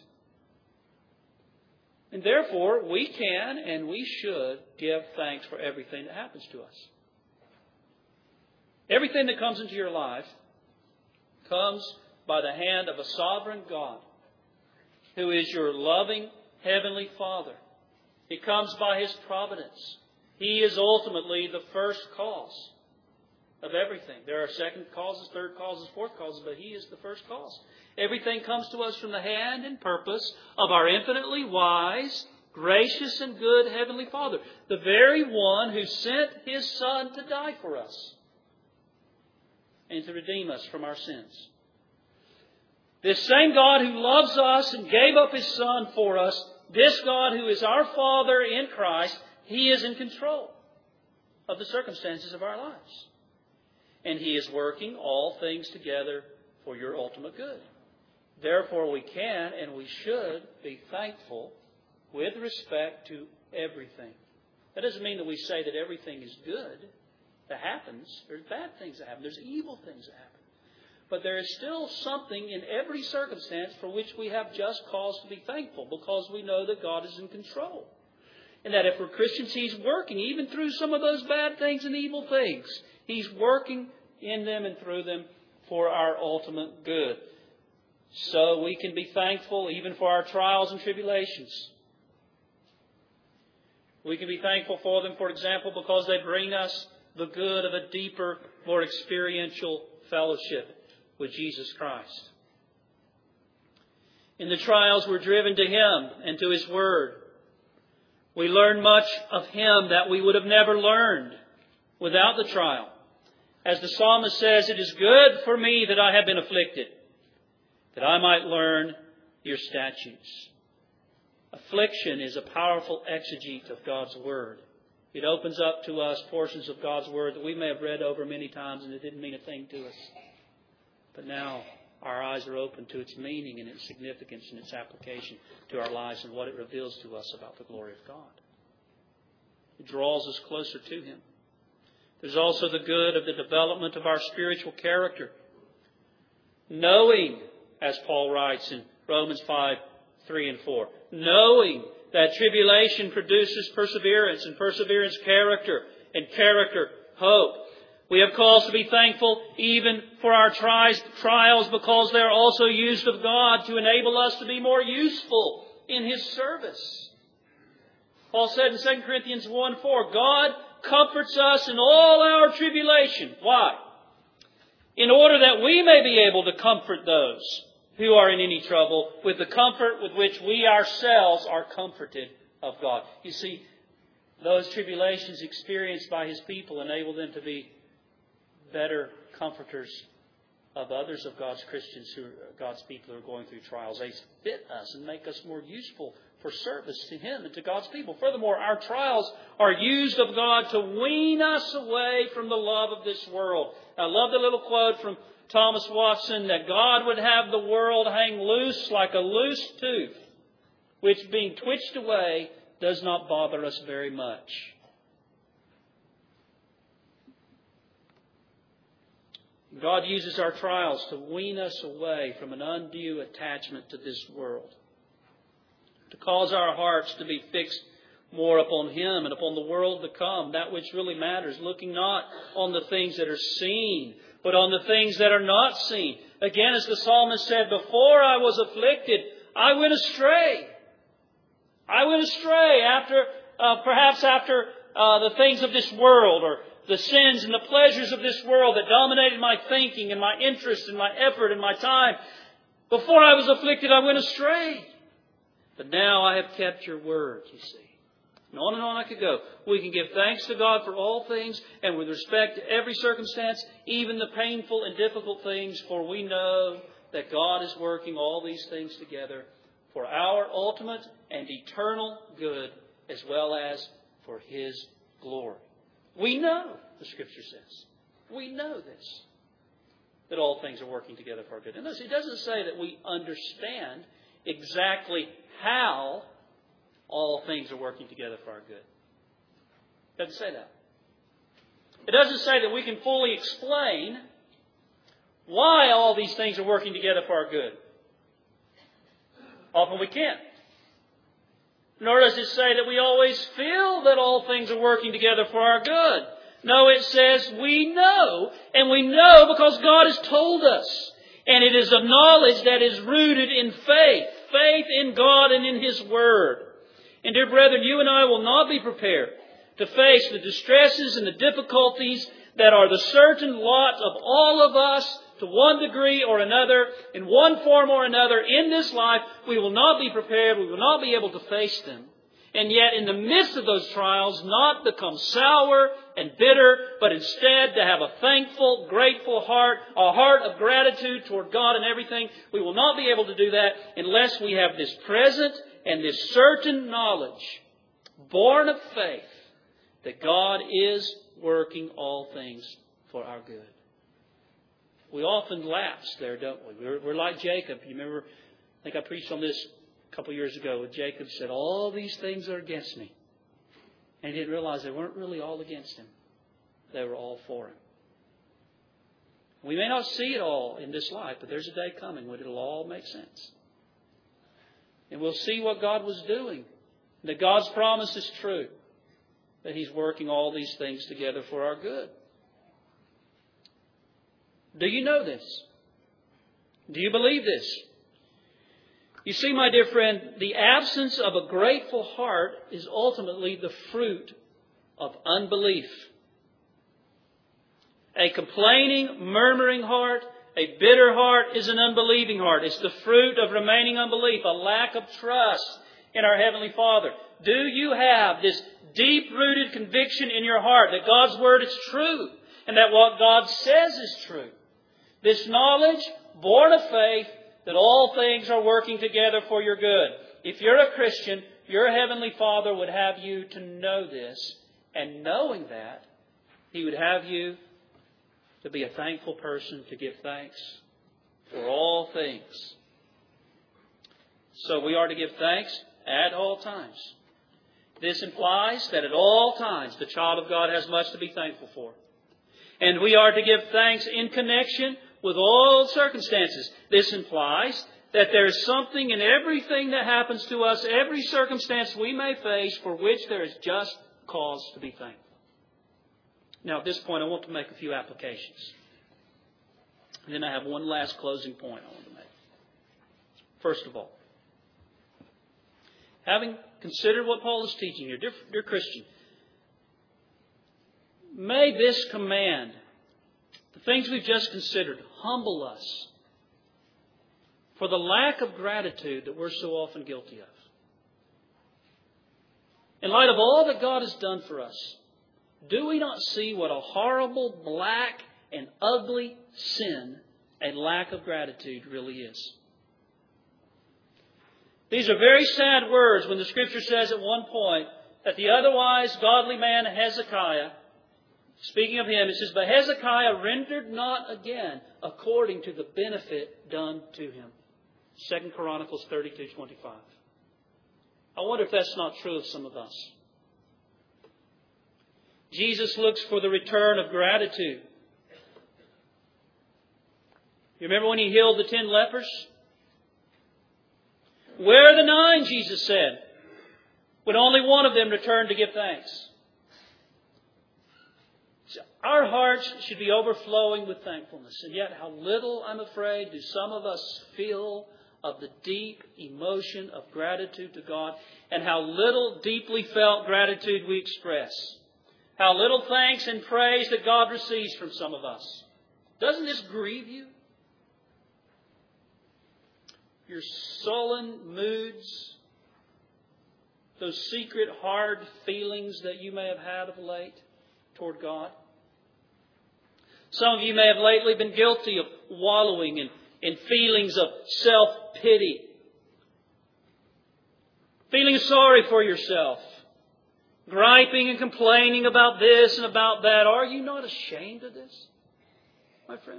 And therefore, we can and we should give thanks for everything that happens to us. Everything that comes into your life comes by the hand of a sovereign God, who is your loving Heavenly Father. It comes by His providence. He is ultimately the first cause. of everything. There are second causes, third causes, fourth causes, but He is the first cause. Everything comes to us from the hand and purpose of our infinitely wise, gracious, and good Heavenly Father, the very one who sent His Son to die for us and to redeem us from our sins. This same God who loves us and gave up His Son for us, this God who is our Father in Christ, He is in control of the circumstances of our lives. And He is working all things together for your ultimate good. Therefore, we can and we should be thankful with respect to everything. That doesn't mean that we say that everything is good that happens. There's bad things that happen. There's evil things that happen. But there is still something in every circumstance for which we have just cause to be thankful, because we know that God is in control. And that if we're Christians, He's working even through some of those bad things and evil things. He's working in them and through them for our ultimate good. So we can be thankful even for our trials and tribulations. We can be thankful for them, for example, because they bring us the good of a deeper, more experiential fellowship with Jesus Christ. In the trials, we're driven to Him and to His Word. We learn much of Him that we would have never learned without the trial. As the psalmist says, "It is good for me that I have been afflicted, that I might learn your statutes." Affliction is a powerful exegete of God's Word. It opens up to us portions of God's Word that we may have read over many times and it didn't mean a thing to us. But now our eyes are open to its meaning and its significance and its application to our lives and what it reveals to us about the glory of God. It draws us closer to Him. There's also the good of the development of our spiritual character. Knowing, as Paul writes in Romans five, three and four, knowing that tribulation produces perseverance, and perseverance character, and character hope. We have cause to be thankful even for our trials, because they are also used of God to enable us to be more useful in His service. Paul said in Second Corinthians one four, God comforts us in all our tribulation. Why? In order that we may be able to comfort those who are in any trouble with the comfort with which we ourselves are comforted of God. You see, those tribulations experienced by His people enable them to be better comforters of others of God's Christians, who are God's people who are going through trials. They fit us and make us more useful for service to Him and to God's people. Furthermore, our trials are used of God to wean us away from the love of this world. I love the little quote from Thomas Watson, that God would have the world hang loose like a loose tooth, which being twitched away does not bother us very much. God uses our trials to wean us away from an undue attachment to this world, to cause our hearts to be fixed more upon Him and upon the world to come, that which really matters, looking not on the things that are seen, but on the things that are not seen. Again, as the psalmist said, before I was afflicted, I went astray. I went astray after, uh, perhaps after uh, the things of this world, or the sins and the pleasures of this world that dominated my thinking and my interest and my effort and my time. Before I was afflicted, I went astray. But now I have kept your word, you see. And on and on I could go. We can give thanks to God for all things, and with respect to every circumstance, even the painful and difficult things, for we know that God is working all these things together for our ultimate and eternal good, as well as for His glory. We know, the Scripture says. We know this, that all things are working together for our good. And notice, it doesn't say that we understand exactly how all things are working together for our good. It doesn't say that. It doesn't say that we can fully explain why all these things are working together for our good. Often we can't. Nor does it say that we always feel that all things are working together for our good. No, it says we know, and we know because God has told us. And it is a knowledge that is rooted in faith. Faith in God and in His Word. And dear brethren, you and I will not be prepared to face the distresses and the difficulties that are the certain lot of all of us to one degree or another, in one form or another in this life. We will not be prepared. We will not be able to face them. And yet in the midst of those trials, not become sour and bitter, but instead to have a thankful, grateful heart, a heart of gratitude toward God and everything. We will not be able to do that unless we have this present and this certain knowledge, born of faith, that God is working all things for our good. We often lapse there, don't we? We're, we're like Jacob. You remember, I think I preached on this a couple of years ago, when Jacob said, all these things are against me. And he didn't realize they weren't really all against him. They were all for him. We may not see it all in this life, but there's a day coming when it'll all make sense. And we'll see what God was doing. That God's promise is true. That He's working all these things together for our good. Do you know this? Do you believe this? You see, my dear friend, the absence of a grateful heart is ultimately the fruit of unbelief. A complaining, murmuring heart, a bitter heart is an unbelieving heart. It's the fruit of remaining unbelief, a lack of trust in our Heavenly Father. Do you have this deep-rooted conviction in your heart that God's Word is true and that what God says is true? This knowledge, born of faith, that all things are working together for your good. If you're a Christian, your Heavenly Father would have you to know this. And knowing that, He would have you to be a thankful person, to give thanks for all things. So we are to give thanks at all times. This implies that at all times the child of God has much to be thankful for. And we are to give thanks in connection with all circumstances. This implies that there is something in everything that happens to us, every circumstance we may face, for which there is just cause to be thankful. Now, at this point, I want to make a few applications. And then I have one last closing point I want to make. First of all, having considered what Paul is teaching here, dear, dear Christian, may this command, the things we've just considered, humble us for the lack of gratitude that we're so often guilty of. In light of all that God has done for us, do we not see what a horrible, black, and ugly sin a lack of gratitude really is? These are very sad words when the Scripture says at one point that the otherwise godly man Hezekiah, speaking of him, it says, but Hezekiah rendered not again according to the benefit done to him. Second Chronicles thirty-two twenty-five. I wonder if that's not true of some of us. Jesus looks for the return of gratitude. You remember when He healed the ten lepers? Where are the nine, Jesus said, when only one of them returned to give thanks? Our hearts should be overflowing with thankfulness. And yet how little, I'm afraid, do some of us feel of the deep emotion of gratitude to God, and how little deeply felt gratitude we express. How little thanks and praise that God receives from some of us. Doesn't this grieve you? Your sullen moods, those secret hard feelings that you may have had of late toward God. Some of you may have lately been guilty of wallowing in, in feelings of self-pity. Feeling sorry for yourself. Griping and complaining about this and about that. Are you not ashamed of this, my friend?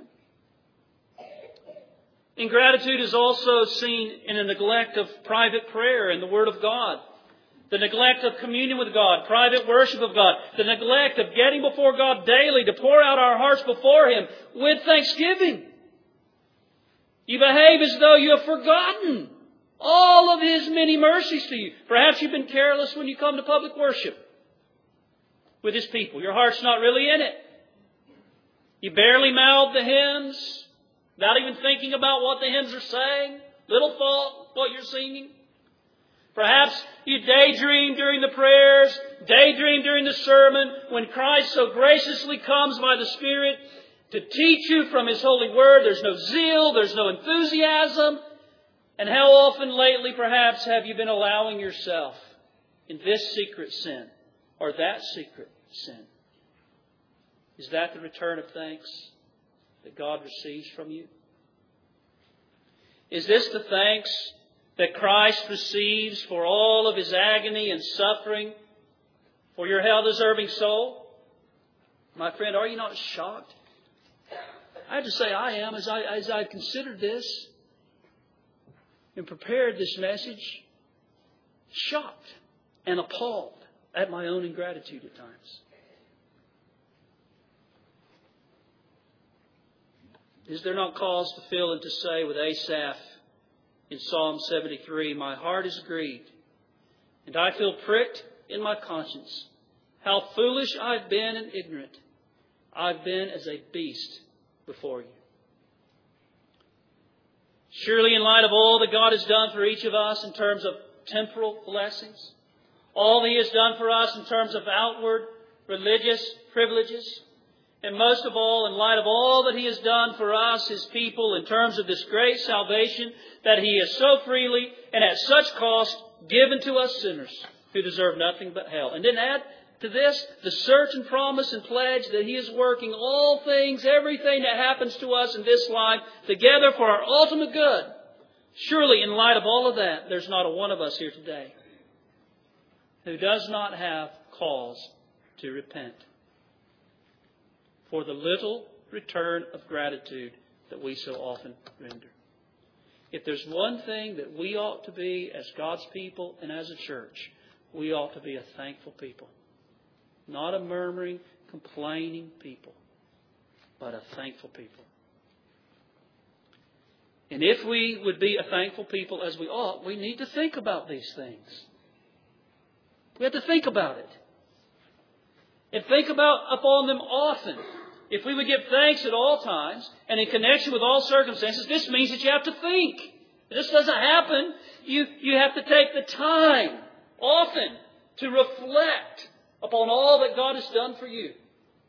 Ingratitude is also seen in a neglect of private prayer and the Word of God. The neglect of communion with God, private worship of God. The neglect of getting before God daily to pour out our hearts before Him with thanksgiving. You behave as though you have forgotten all of His many mercies to you. Perhaps you've been careless when you come to public worship with His people. Your heart's not really in it. You barely mouth the hymns, not even thinking about what the hymns are saying. Little thought what you're singing. Perhaps you daydream during the prayers, daydream during the sermon, when Christ so graciously comes by the Spirit to teach you from His holy word. There's no zeal, there's no enthusiasm. And how often lately perhaps have you been allowing yourself in this secret sin or that secret sin? Is that the return of thanks that God receives from you? Is this the thanks that Christ receives for all of His agony and suffering for your hell-deserving soul? My friend, are you not shocked? I have to say I am as I, as I considered this and prepared this message, shocked and appalled at my own ingratitude at times. Is there not cause to feel and to say with Asaph in Psalm seventy-three, my heart is grieved, and I feel pricked in my conscience. How foolish I've been and ignorant. I've been as a beast before you. Surely in light of all that God has done for each of us in terms of temporal blessings, all that He has done for us in terms of outward religious privileges, and most of all, in light of all that He has done for us, His people, in terms of this great salvation that He has so freely and at such cost given to us sinners who deserve nothing but hell. And then add to this the certain promise and pledge that He is working all things, everything that happens to us in this life, together for our ultimate good. Surely, in light of all of that, there's not a one of us here today who does not have cause to repent for the little return of gratitude that we so often render. If there's one thing that we ought to be as God's people and as a church, we ought to be a thankful people. Not a murmuring, complaining people, but a thankful people. And if we would be a thankful people as we ought, we need to think about these things. We have to think about it. And think about upon them often. If we would give thanks at all times and in connection with all circumstances, this means that you have to think. This doesn't happen. You, you have to take the time often to reflect upon all that God has done for you.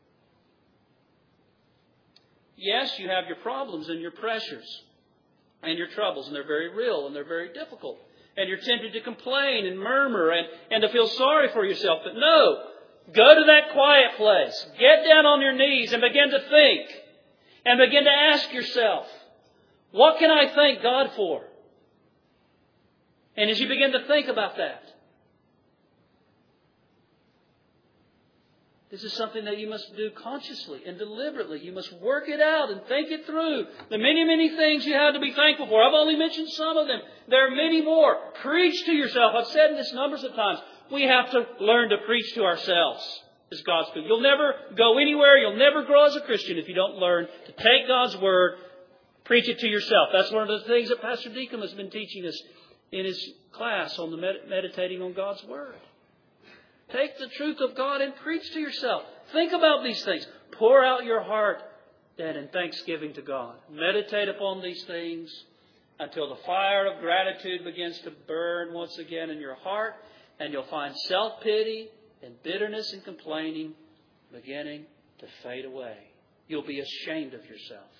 Yes, you have your problems and your pressures and your troubles, and they're very real and they're very difficult. And you're tempted to complain and murmur and, and to feel sorry for yourself. But no, go to that quiet place. Get down on your knees and begin to think. And begin to ask yourself, what can I thank God for? And as you begin to think about that, this is something that you must do consciously and deliberately. You must work it out and think it through. The many, many things you have to be thankful for. I've only mentioned some of them. There are many more. Preach to yourself. I've said this numbers of times. We have to learn to preach to ourselves as God's people. You'll never go anywhere. You'll never grow as a Christian if you don't learn to take God's Word, preach it to yourself. That's one of the things that Pastor Deacon has been teaching us in his class on the med- meditating on God's Word. Take the truth of God and preach to yourself. Think about these things. Pour out your heart then in thanksgiving to God. Meditate upon these things until the fire of gratitude begins to burn once again in your heart, and you'll find self-pity and bitterness and complaining beginning to fade away. You'll be ashamed of yourself.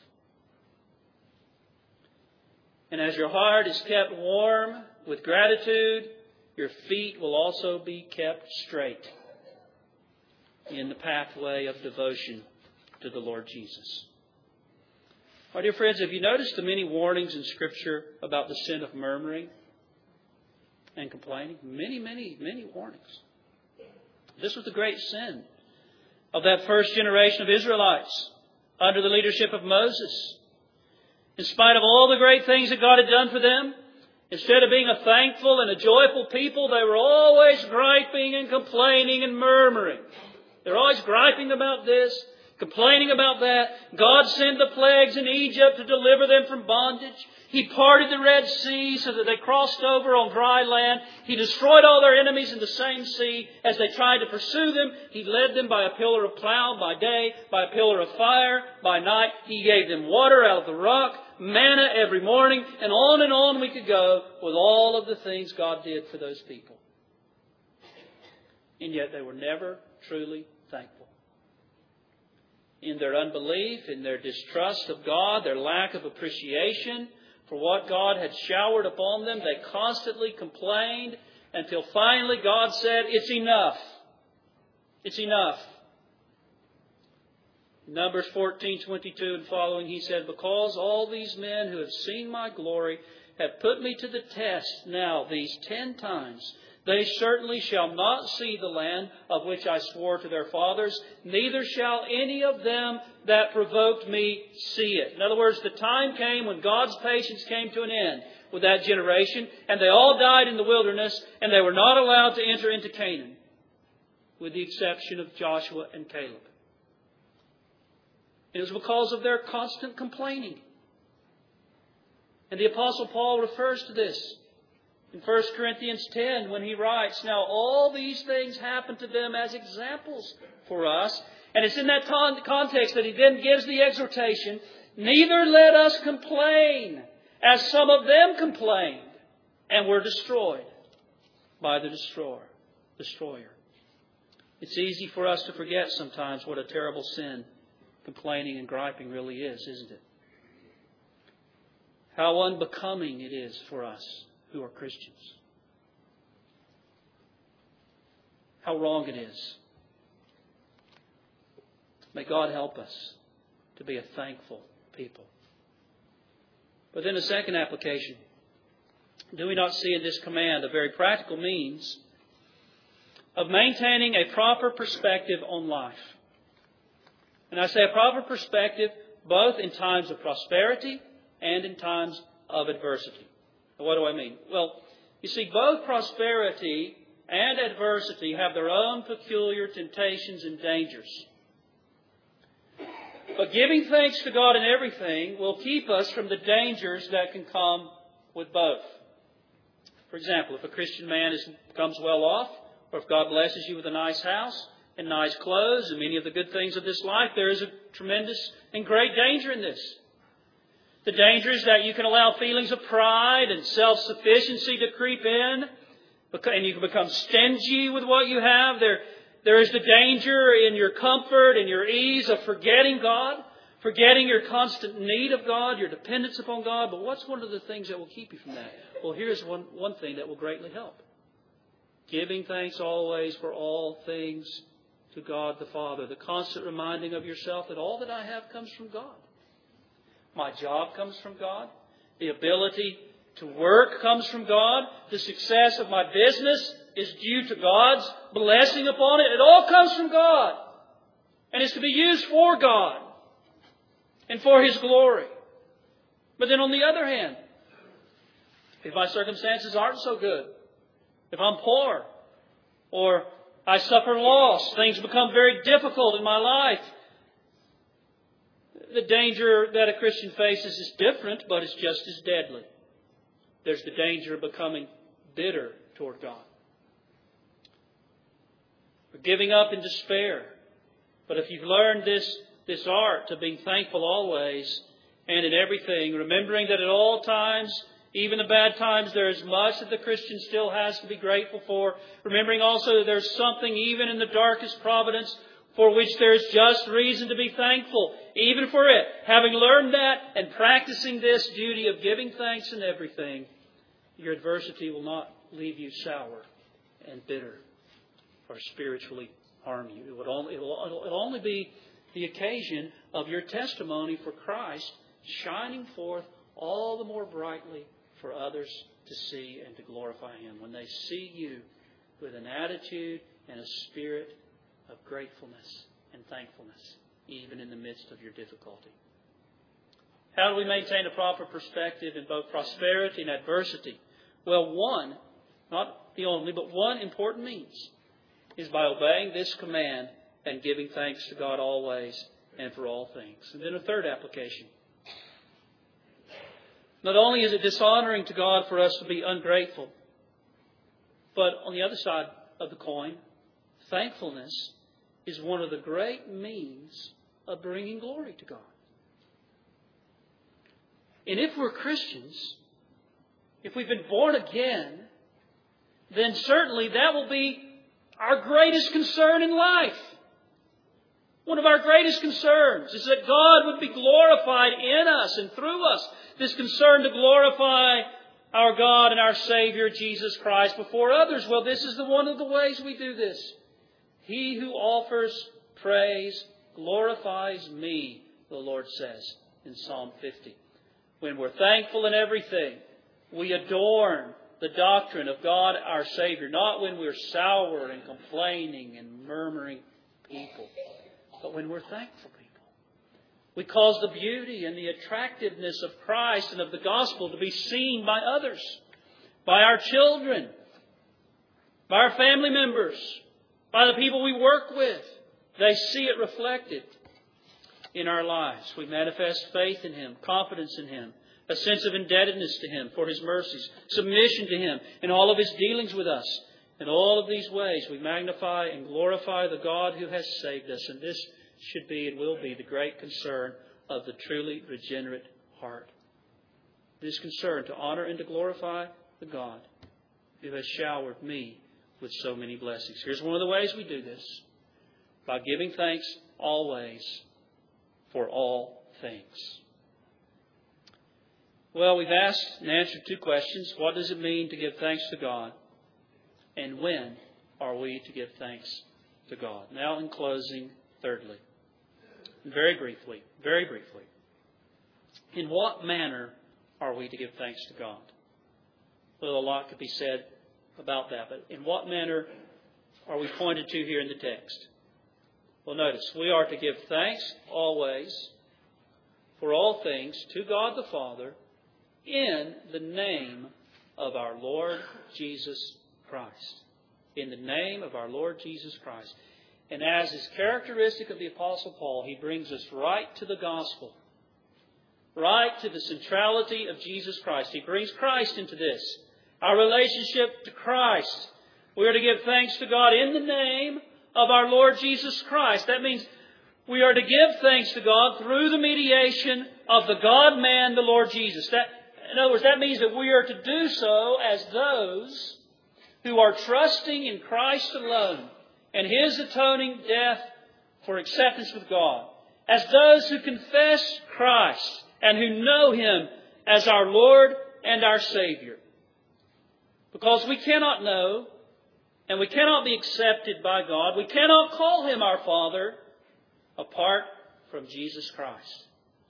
And as your heart is kept warm with gratitude, your feet will also be kept straight in the pathway of devotion to the Lord Jesus. My dear friends, have you noticed the many warnings in Scripture about the sin of murmuring and complaining? Many, many, many warnings. This was the great sin of that first generation of Israelites under the leadership of Moses. In spite of all the great things that God had done for them, instead of being a thankful and a joyful people, they were always griping and complaining and murmuring. They're always griping about this, complaining about that. God sent the plagues in Egypt to deliver them from bondage. He parted the Red Sea so that they crossed over on dry land. He destroyed all their enemies in the same sea as they tried to pursue them. He led them by a pillar of cloud by day, by a pillar of fire by night. He gave them water out of the rock, manna every morning, and on and on we could go with all of the things God did for those people. And yet they were never truly thankful. In their unbelief, in their distrust of God, their lack of appreciation for what God had showered upon them, they constantly complained until finally God said, "It's enough. It's enough." Numbers fourteen twenty-two and following, He said, "Because all these men who have seen my glory have put me to the test now these ten times, they certainly shall not see the land of which I swore to their fathers, neither shall any of them that provoked me see it." In other words, the time came when God's patience came to an end with that generation, and they all died in the wilderness, and they were not allowed to enter into Canaan, with the exception of Joshua and Caleb. It was because of their constant complaining. And the Apostle Paul refers to this in First Corinthians ten, when he writes, "Now all these things happen to them as examples for us." And it's in that context that he then gives the exhortation, "Neither let us complain, as some of them complained, and were destroyed by the destroyer." destroyer. It's easy for us to forget sometimes what a terrible sin complaining and griping really is, isn't it? How unbecoming it is for us who are Christians. How wrong it is. May God help us to be a thankful people. But then a second application. Do we not see in this command a very practical means of maintaining a proper perspective on life? And I say a proper perspective both in times of prosperity and in times of adversity. What do I mean? Well, you see, both prosperity and adversity have their own peculiar temptations and dangers. But giving thanks to God in everything will keep us from the dangers that can come with both. For example, if a Christian man is, becomes well off, or if God blesses you with a nice house and nice clothes and many of the good things of this life, there is a tremendous and great danger in this. The danger is that you can allow feelings of pride and self-sufficiency to creep in, and you can become stingy with what you have. There, there is the danger in your comfort and your ease of forgetting God, forgetting your constant need of God, your dependence upon God. But what's one of the things that will keep you from that? Well, here's one, one thing that will greatly help. Giving thanks always for all things to God the Father. The constant reminding of yourself that all that I have comes from God. My job comes from God. The ability to work comes from God. The success of my business is due to God's blessing upon it. It all comes from God. And it's to be used for God and for His glory. But then on the other hand, if my circumstances aren't so good, if I'm poor, or I suffer loss, things become very difficult in my life, the danger that a Christian faces is different, but it's just as deadly. There's the danger of becoming bitter toward God, or giving up in despair. But if you've learned this, this art to being thankful always and in everything, remembering that at all times, even the bad times, there is much that the Christian still has to be grateful for. Remembering also that there's something even in the darkest providence for which there is just reason to be thankful, even for it. Having learned that and practicing this duty of giving thanks in everything, your adversity will not leave you sour and bitter or spiritually harm you. It will only, it will, it will only be the occasion of your testimony for Christ shining forth all the more brightly for others to see and to glorify Him. When they see you with an attitude and a spirit of gratefulness and thankfulness, even in the midst of your difficulty. How do we maintain a proper perspective in both prosperity and adversity? Well, one, not the only, but one important means is by obeying this command and giving thanks to God always and for all things. And then a third application. Not only is it dishonoring to God for us to be ungrateful, but on the other side of the coin, thankfulness is one of the great means of bringing glory to God. And if we're Christians, if we've been born again, then certainly that will be our greatest concern in life. One of our greatest concerns is that God would be glorified in us and through us. This concern to glorify our God and our Savior, Jesus Christ, before others. Well, this is the one of the ways we do this. He who offers praise glorifies me, the Lord says in Psalm fifty. When we're thankful in everything, we adorn the doctrine of God our Savior, not when we're sour and complaining and murmuring people, but when we're thankful people. We cause the beauty and the attractiveness of Christ and of the gospel to be seen by others, by our children, by our family members, by the people we work with. They see it reflected in our lives. We manifest faith in Him, confidence in Him, a sense of indebtedness to Him for His mercies, submission to Him in all of His dealings with us. In all of these ways, we magnify and glorify the God who has saved us. And this should be and will be the great concern of the truly regenerate heart. This concern to honor and to glorify the God who has showered me with so many blessings. Here's one of the ways we do this. By giving thanks always for all things. Well, we've asked and answered two questions. What does it mean to give thanks to God? And when are we to give thanks to God? Now, in closing, thirdly, very briefly, very briefly, in what manner are we to give thanks to God? Well, a lot could be said about that, but in what manner are we pointed to here in the text? Well, notice, we are to give thanks always for all things to God the Father in the name of our Lord Jesus Christ. In the name of our Lord Jesus Christ. And as is characteristic of the Apostle Paul, he brings us right to the gospel. Right to the centrality of Jesus Christ. He brings Christ into this. Our relationship to Christ. We are to give thanks to God in the name of our Lord Jesus Christ. That means we are to give thanks to God through the mediation of the God-man, the Lord Jesus. That, in other words, that means that we are to do so as those who are trusting in Christ alone and His atoning death for acceptance with God. As those who confess Christ and who know Him as our Lord and our Savior. Because we cannot know and we cannot be accepted by God, we cannot call Him our Father apart from Jesus Christ.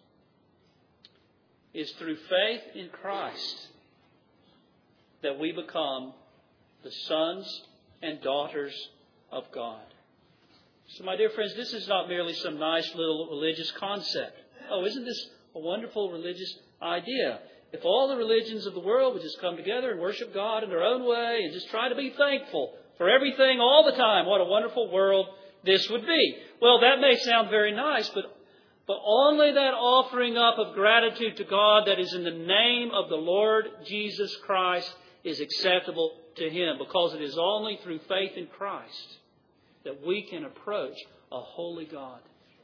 It is through faith in Christ that we become the sons and daughters of God. So, my dear friends, this is not merely some nice little religious concept. Oh, isn't this a wonderful religious idea? If all the religions of the world would just come together and worship God in their own way and just try to be thankful for everything all the time, what a wonderful world this would be. Well, that may sound very nice, but, but only that offering up of gratitude to God that is in the name of the Lord Jesus Christ is acceptable to Him, because it is only through faith in Christ that we can approach a holy God.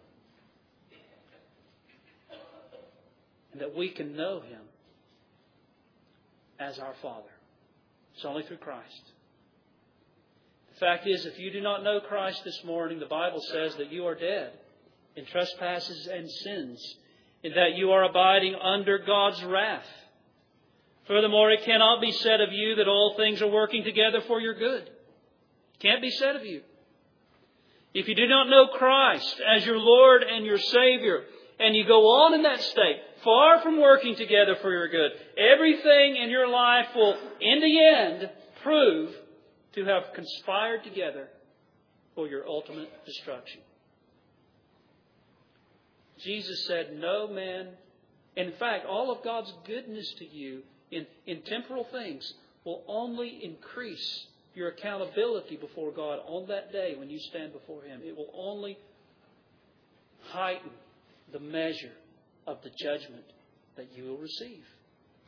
And that we can know Him as our Father. It's only through Christ. The fact is, if you do not know Christ this morning, the Bible says that you are dead in trespasses and sins, and that you are abiding under God's wrath. Furthermore, it cannot be said of you that all things are working together for your good. It can't be said of you. If you do not know Christ as your Lord and your Savior, and you go on in that state, far from working together for your good, everything in your life will, in the end, prove to have conspired together for your ultimate destruction. Jesus said, no man, in fact, all of God's goodness to you in, in temporal things will only increase your accountability before God on that day when you stand before Him. It will only heighten the measure of the judgment that you will receive.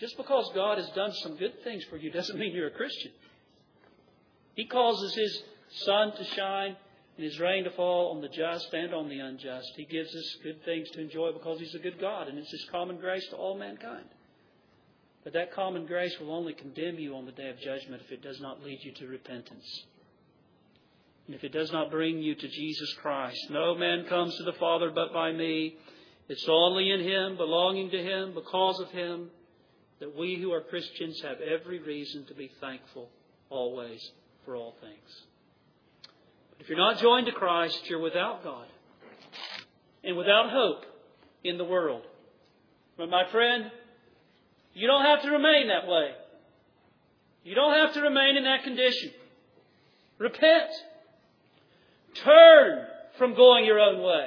Just because God has done some good things for you doesn't mean you're a Christian. He causes His sun to shine and His rain to fall on the just and on the unjust. He gives us good things to enjoy because He's a good God, and it's His common grace to all mankind. But that common grace will only condemn you on the day of judgment if it does not lead you to repentance. And if it does not bring you to Jesus Christ. No man comes to the Father but by me. It's only in Him, belonging to Him, because of Him, that we who are Christians have every reason to be thankful always for all things. But if you're not joined to Christ, you're without God and without hope in the world. But my friend, you don't have to remain that way. You don't have to remain in that condition. Repent. Turn from going your own way.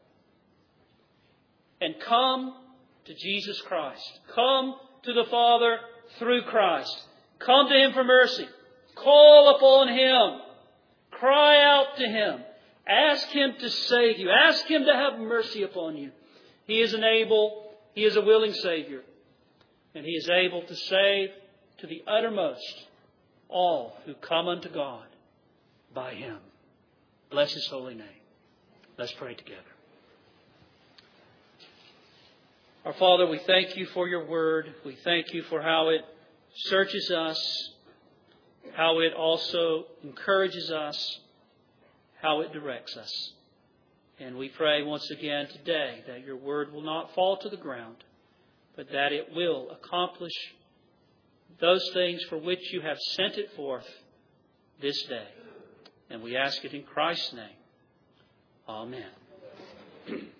And come to Jesus Christ. Come to the Father through Christ. Come to Him for mercy. Call upon Him. Cry out to Him. Ask Him to save you. Ask Him to have mercy upon you. He is an able, He is a willing Savior. And He is able to save to the uttermost all who come unto God by Him. Bless His holy name. Let's pray together. Our Father, we thank You for Your Word. We thank You for how it searches us, how it also encourages us, how it directs us. And we pray once again today that Your Word will not fall to the ground, but that it will accomplish those things for which You have sent it forth this day. And we ask it in Christ's name. Amen.